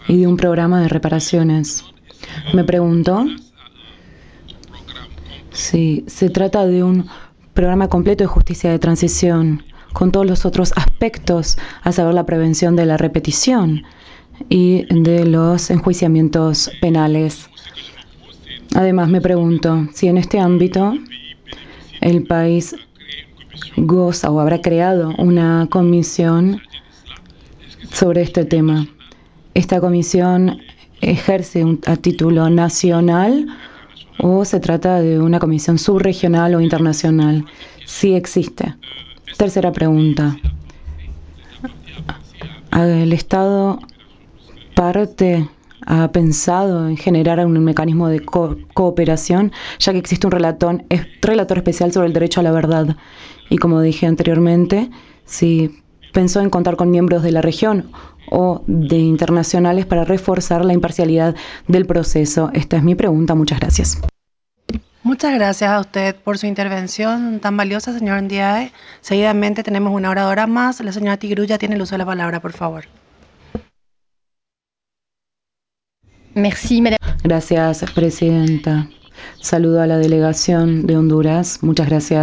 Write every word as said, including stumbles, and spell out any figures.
y de un programa de reparaciones. Me pregunto si se trata de un programa completo de justicia de transición, con todos los otros aspectos, a saber, la prevención de la repetición y de los enjuiciamientos penales. Además, me pregunto si en este ámbito el país goza o habrá creado una comisión sobre este tema. ¿Esta comisión ejerce un, a título nacional o se trata de una comisión subregional o internacional? Sí existe. Tercera pregunta. ¿El Estado parte ha pensado en generar un mecanismo de co cooperación, ya que existe un relator, relator especial sobre el derecho a la verdad? Y como dije anteriormente, si pensó en contar con miembros de la región o de internacionales para reforzar la imparcialidad del proceso. Esta es mi pregunta. Muchas gracias. Muchas gracias a usted por su intervención tan valiosa, señor Ndiaye. Seguidamente tenemos una oradora más. La señora Tigrulla tiene el uso de la palabra, por favor. Merci, madame. Gracias, presidenta. Saludo a la delegación de Honduras. Muchas gracias.